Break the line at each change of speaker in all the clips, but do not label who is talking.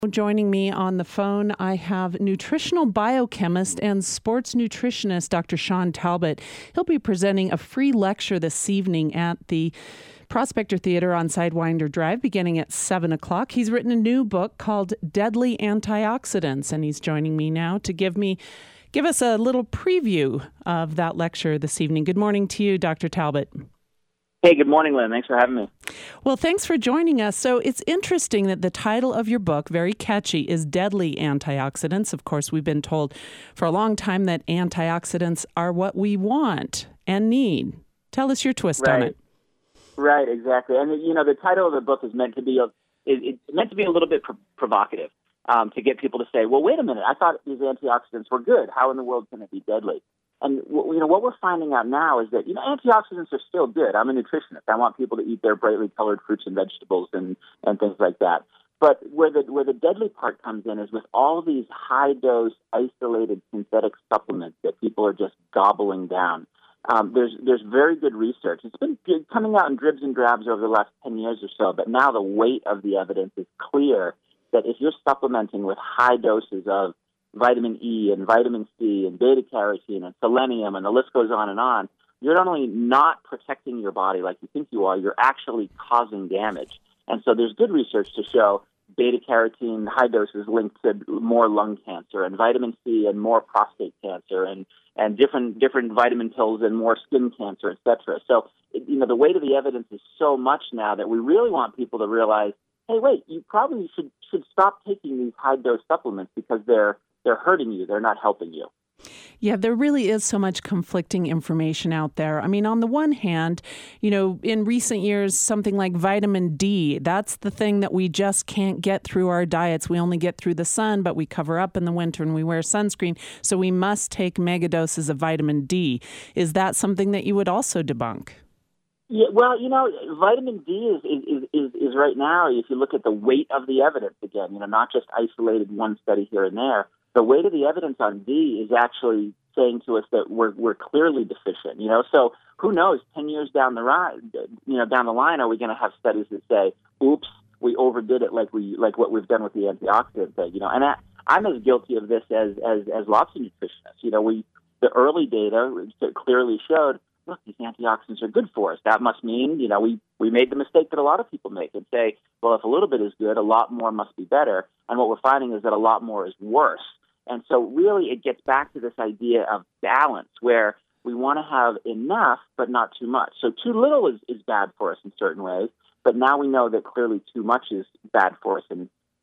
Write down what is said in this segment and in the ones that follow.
Joining me on the phone, I have nutritional biochemist and sports nutritionist Dr. Sean Talbot. He'll be presenting a free lecture this evening at the Prospector Theater on Sidewinder Drive beginning at 7 o'clock. He's written a new book called Deadly Antioxidants, and he's joining me now to give us a little preview of that lecture this evening. Good morning to you, Dr. Talbot.
Hey, good morning, Lynn. Thanks for having me.
Well, thanks for joining us. So it's interesting that the title of your book, very catchy, is Deadly Antioxidants. Of course, we've been told for a long time that antioxidants are what we want and need. Tell us your twist on it.
Right, exactly. And, the title of the book is meant to be a little bit provocative, to get people to say, well, wait a minute, I thought these antioxidants were good. How in the world can it be deadly? And, what we're finding out now is that, antioxidants are still good. I'm a nutritionist. I want people to eat their brightly colored fruits and vegetables and things like that. But where the deadly part comes in is with all these high-dose, isolated synthetic supplements that people are just gobbling down. There's very good research. It's been coming out in dribs and drabs over the last 10 years or so, but now the weight of the evidence is clear that if you're supplementing with high doses of vitamin E and vitamin C and beta-carotene and selenium, and the list goes on, you're not only not protecting your body like you think you are, you're actually causing damage. And so there's good research to show beta-carotene high doses linked to more lung cancer, and vitamin C and more prostate cancer, and different vitamin pills and more skin cancer, et cetera. So, the weight of the evidence is so much now that we really want people to realize, hey, wait, you probably should stop taking these high-dose supplements because they're hurting you. They're not helping you.
Yeah, there really is so much conflicting information out there. I mean, on the one hand, in recent years, something like vitamin D, that's the thing that we just can't get through our diets. We only get through the sun, but we cover up in the winter and we wear sunscreen. So we must take mega doses of vitamin D. Is that something that you would also debunk?
Yeah, well, vitamin D is right now, if you look at the weight of the evidence, again, not just isolated one study here and there, the weight of the evidence on D is actually saying to us that we're clearly deficient. So who knows? 10 years down the line, are we going to have studies that say, "Oops, we overdid it," like what we've done with the antioxidant thing? And I'm as guilty of this as lots of nutritionists. The early data clearly showed, look, these antioxidants are good for us. That must mean, we made the mistake that a lot of people make and say, well, if a little bit is good, a lot more must be better. And what we're finding is that a lot more is worse. And so really it gets back to this idea of balance where we want to have enough but not too much. So too little is bad for us in certain ways, but now we know that clearly too much is bad for us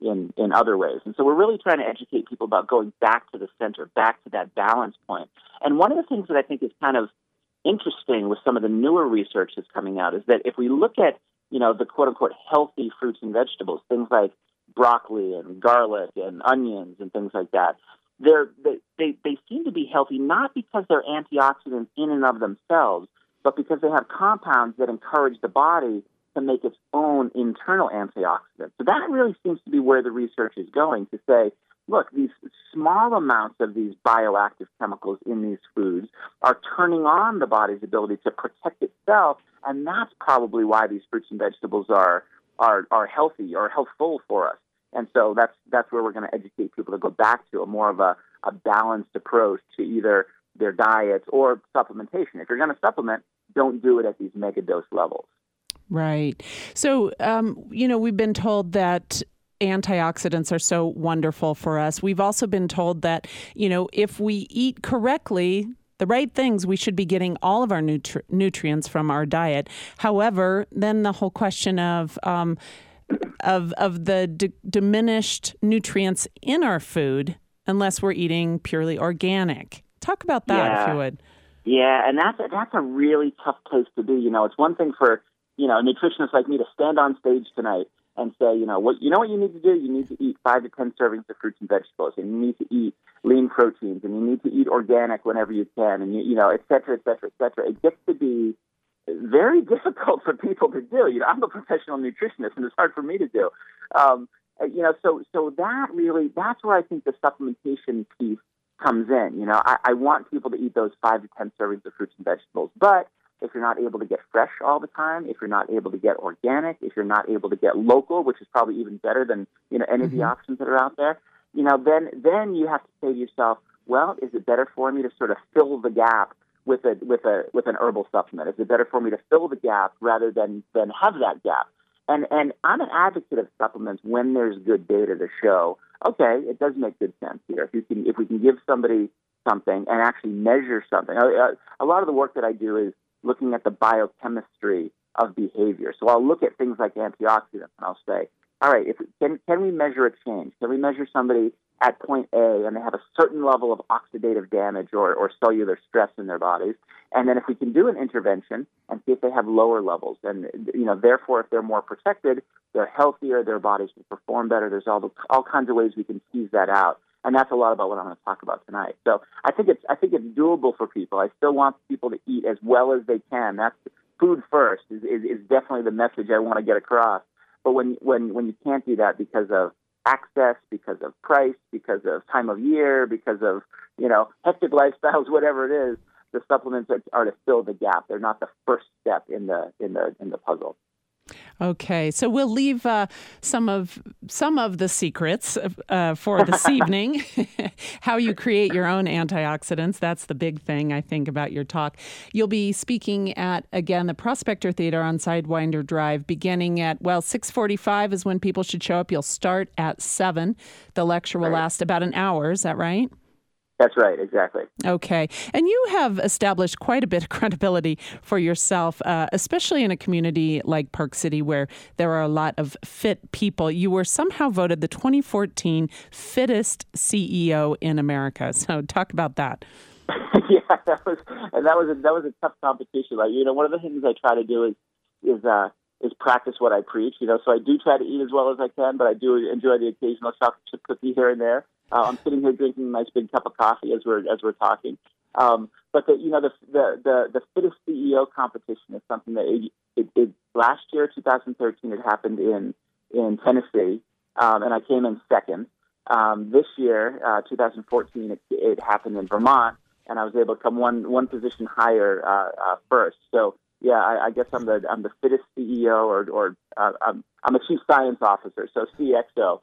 in other ways. And so we're really trying to educate people about going back to the center, back to that balance point. And one of the things that I think is kind of interesting with some of the newer research that's coming out is that if we look at, the quote-unquote healthy fruits and vegetables, things like broccoli and garlic and onions and things like that, they seem to be healthy not because they're antioxidants in and of themselves, but because they have compounds that encourage the body to make its own internal antioxidants. So that really seems to be where the research is going, to say, look, these small amounts of these bioactive chemicals in these foods are turning on the body's ability to protect itself, and that's probably why these fruits and vegetables are healthy or healthful for us. And so that's where we're going to educate people to go back to a more of a balanced approach to either their diets or supplementation. If you're going to supplement, don't do it at these mega dose levels.
Right. So, we've been told that antioxidants are so wonderful for us. We've also been told that, if we eat correctly, the right things, we should be getting all of our nutrients from our diet. However, then the whole question of the diminished nutrients in our food, unless we're eating purely organic. Talk about that, if you would.
Yeah, and that's a really tough place to be. It's one thing for a nutritionist like me to stand on stage tonight and say, what you need to do? You need to eat 5 to 10 servings of fruits and vegetables, and you need to eat lean proteins, and you need to eat organic whenever you can, and et cetera, et cetera, et cetera. It gets to be very difficult for people to do. I'm a professional nutritionist, and it's hard for me to do. So that's where I think the supplementation piece comes in. I want people to eat those 5 to 10 servings of fruits and vegetables, but if you're not able to get fresh all the time, if you're not able to get organic, if you're not able to get local, which is probably even better than, any of the options that are out there, then you have to say to yourself, well, is it better for me to sort of fill the gap with an herbal supplement? Is it better for me to fill the gap rather than have that gap? And I'm an advocate of supplements when there's good data to show, okay, it does make good sense here. If we can give somebody something and actually measure something. A lot of the work that I do is looking at the biochemistry of behavior. So I'll look at things like antioxidants and I'll say, all right, can we measure a change? Can we measure somebody at point A and they have a certain level of oxidative damage or cellular stress in their bodies? And then if we can do an intervention and see if they have lower levels, and therefore if they're more protected, they're healthier, their bodies will perform better. There's all kinds of ways we can tease that out. And that's a lot about what I'm going to talk about tonight. So I think it's doable for people. I still want people to eat as well as they can. That's food first is definitely the message I want to get across. But when you can't do that because of access, because of price, because of time of year, because of hectic lifestyles, whatever it is, the supplements are to fill the gap. They're not the first step in the puzzle.
Okay, so we'll leave some of the secrets for this evening. How you create your own antioxidants. That's the big thing, I think, about your talk. You'll be speaking at, again, the Prospector Theater on Sidewinder Drive, beginning at, 6:45 is when people should show up. You'll start at 7. The lecture will last about an hour. Is that right?
That's right, exactly.
Okay. And you have established quite a bit of credibility for yourself, especially in a community like Park City where there are a lot of fit people. You were somehow voted the 2014 fittest CEO in America. So talk about that.
Yeah, that was a tough competition. Like, one of the things I try to do is practice what I preach. So I do try to eat as well as I can, but I do enjoy the occasional chocolate chip cookie here and there. I'm sitting here drinking a nice big cup of coffee as we're talking. But the fittest CEO competition is something that it last year, 2013, it happened in Tennessee, and I came in second. This year, 2014, it happened in Vermont, and I was able to come one position higher first. So yeah, I guess I'm the fittest CEO, or I'm a chief science officer, so CXO.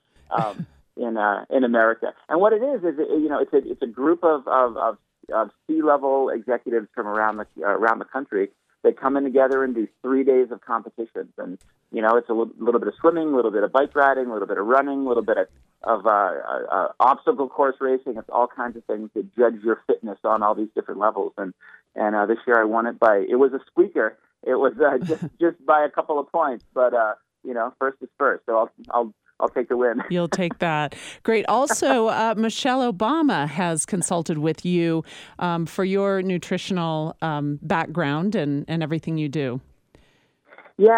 In America, and what it is it's a group of C-level executives from around the country that come in together and do 3 days of competitions, and it's a little bit of swimming, a little bit of bike riding, a little bit of running, a little bit of obstacle course racing. It's all kinds of things that judge your fitness on all these different levels, and this year I won it it was a squeaker. It was just by a couple of points, but first is first, so I'll take the win.
You'll take that. Great. Also, Michelle Obama has consulted with you for your nutritional background and everything you do.
Yeah,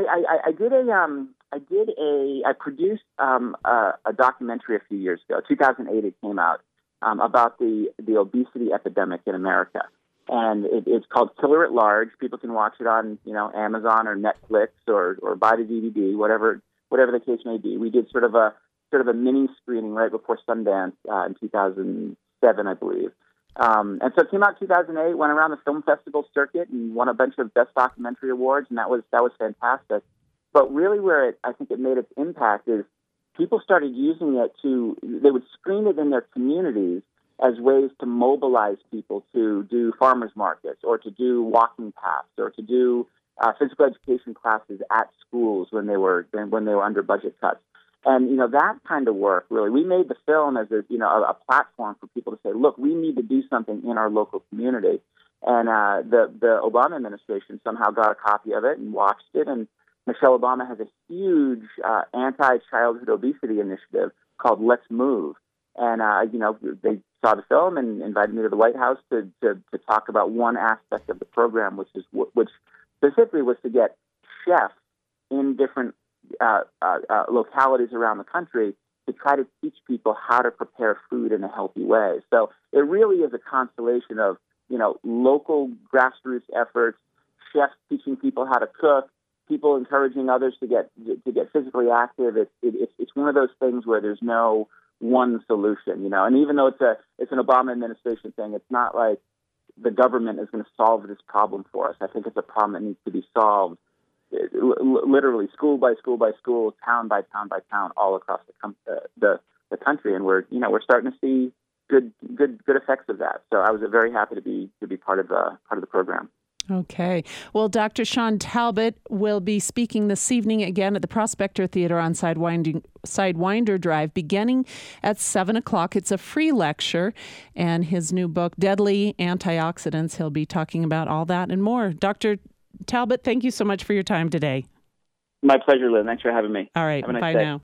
I produced a documentary a few years ago. 2008, it came out about the obesity epidemic in America, and it's called Killer at Large. People can watch it on Amazon or Netflix or buy the DVD, whatever the case may be. We did sort of a mini screening right before Sundance in 2007, I believe. And so it came out in 2008, went around the film festival circuit and won a bunch of Best Documentary awards, and that was fantastic. But really where I think it made its impact is people started using it they would screen it in their communities as ways to mobilize people to do farmers markets or to do walking paths or to do physical education classes at schools when they were under budget cuts. And, that kind of work, really, we made the film as a platform for people to say, look, we need to do something in our local community. And the Obama administration somehow got a copy of it and watched it. And Michelle Obama has a huge anti-childhood obesity initiative called Let's Move. And, they saw the film and invited me to the White House to talk about one aspect of the program, which specifically was to get chefs in different localities around the country to try to teach people how to prepare food in a healthy way. So it really is a constellation of, local grassroots efforts, chefs teaching people how to cook, people encouraging others to get physically active. It's one of those things where there's no one solution, and even though it's an Obama administration thing, it's not like the government is going to solve this problem for us. I think it's a problem that needs to be solved literally school by school by school, town by town by town, all across the country. And we're starting to see good effects of that. So I was very happy to be part of the program.
Okay. Well, Dr. Sean Talbot will be speaking this evening again at the Prospector Theater on Sidewinder Drive beginning at 7 o'clock. It's a free lecture, and his new book, Deadly Antioxidants, he'll be talking about all that and more. Dr. Talbot, thank you so much for your time today.
My pleasure, Lynn. Thanks for having me.
All right.
Have a nice
bye
day.
now.